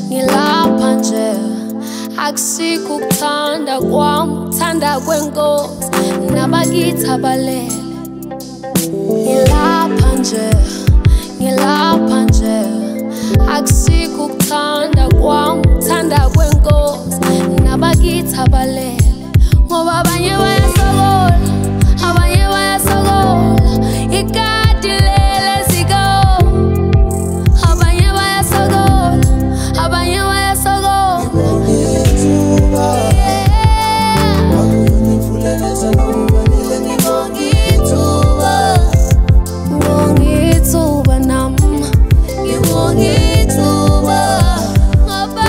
ngilapha nje akusikho ukuthanda kwami ukuthanda kwenkosi nabakithi abalele ngilapha nje akusikho ukuthanda kwami ukuthanda kwenkosi nabakithi abalele ngoba abanye bayasokola ikati lele siko abanye bayasokola ngongithuba nam ngibongithuba ngoba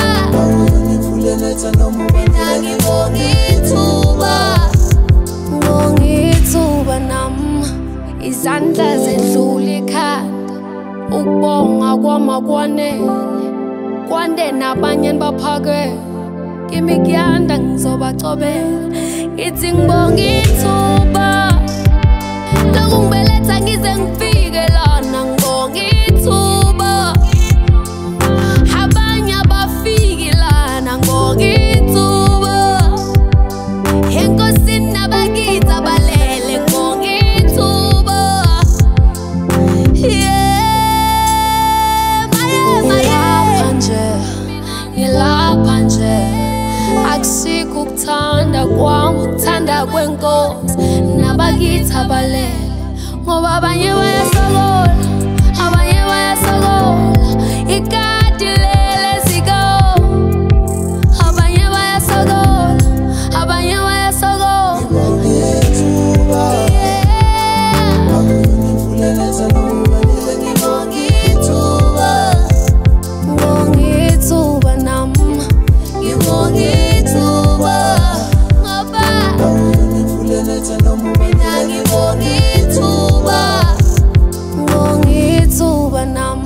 ngongithuba nam izandla zedlula ikhanda ukubonga kwami kwanele kwande nabanye baphakeme kimi kuyanda ngizobacobela ngithi ngibonga ithuba lokungibeletha ngize ngifike lana ngibonga ithuba abanye abafiki lana ngibonga ithuba enkosini nabakithi abalele ngibonga ithuba ngilapha nje akusikho ukuthanda kwami ukuthanda kwenkosi nabakithi abalele ngoba abanye bayasokola ikati lele siko abanye bayasokola ngibongithuba nam ngibongithuba ngoba ngibongithuba nam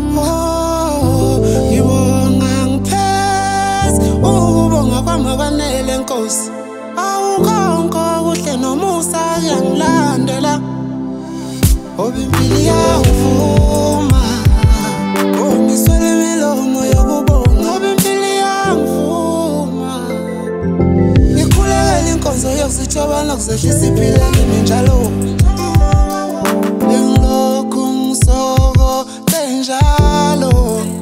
ngibonga ngipheza ukubonga kwami kwanele Nkosi awukonke kuhle nomusa kuyangilandela ngoba impilo iyangivuma ngiswele imilomo yokubonga ngoba impilo iyangivuma ngikhulekela inkonzo yokuzijobana kuzehlisa impilo yami njalo ngilokhu ngisokole njalo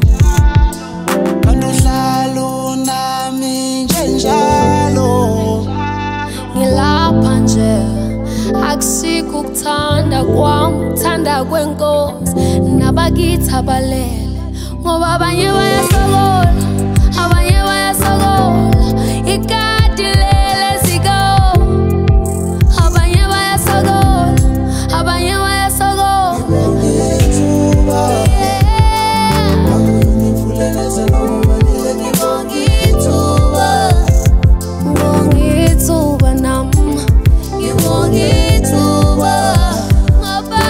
anohlalo nami njalo ngilapha nje akusikho ukuthanda kwami ukuthanda kwenkosi nabakithi abalele ngoba abanye bayasokola ikati lele siko abanye bayasokola ngibongithuba nam ngibongithuba ngoba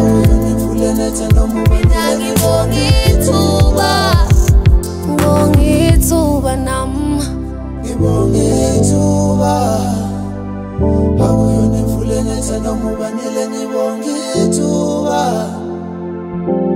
ngibongithuba nam ngibongithuba akuyona imfule ngetha noma ubanile ngibongithuba